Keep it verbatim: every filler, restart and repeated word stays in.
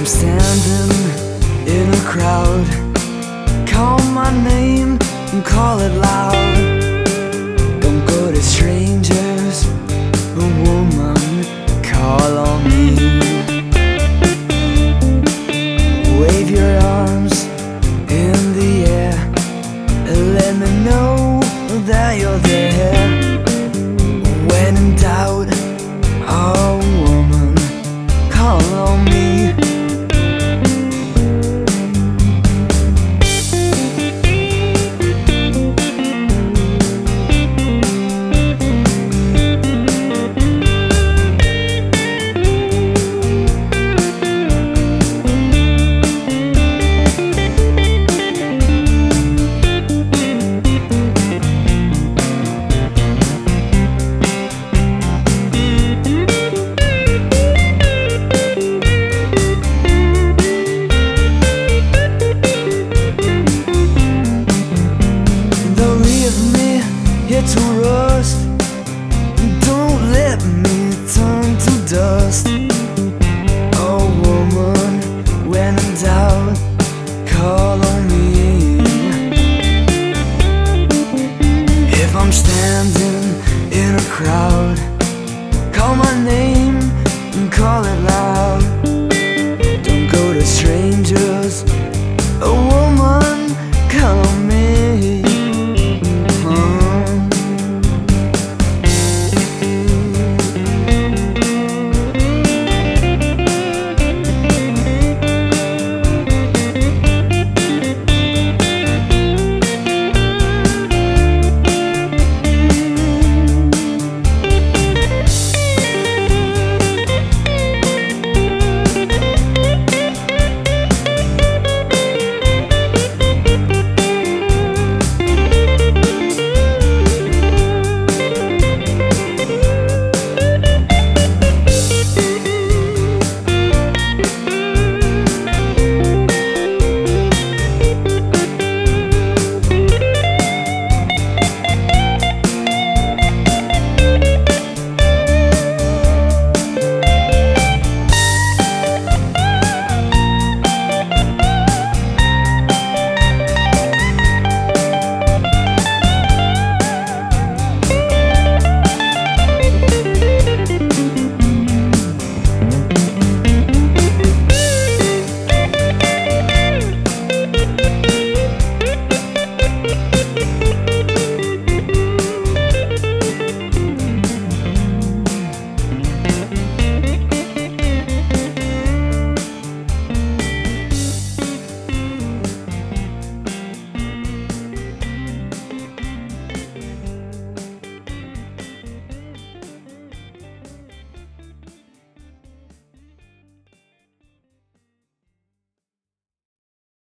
standing in a crowd, call my name and call it loud. Don't go to strangers, a woman, call on me. Wave your arms in the air and let me know that you're there. When in doubt, oh woman, call on me. Here to rust, don't let me turn to dust. Oh woman, when in doubt, call on me. If I'm standing in a crowd,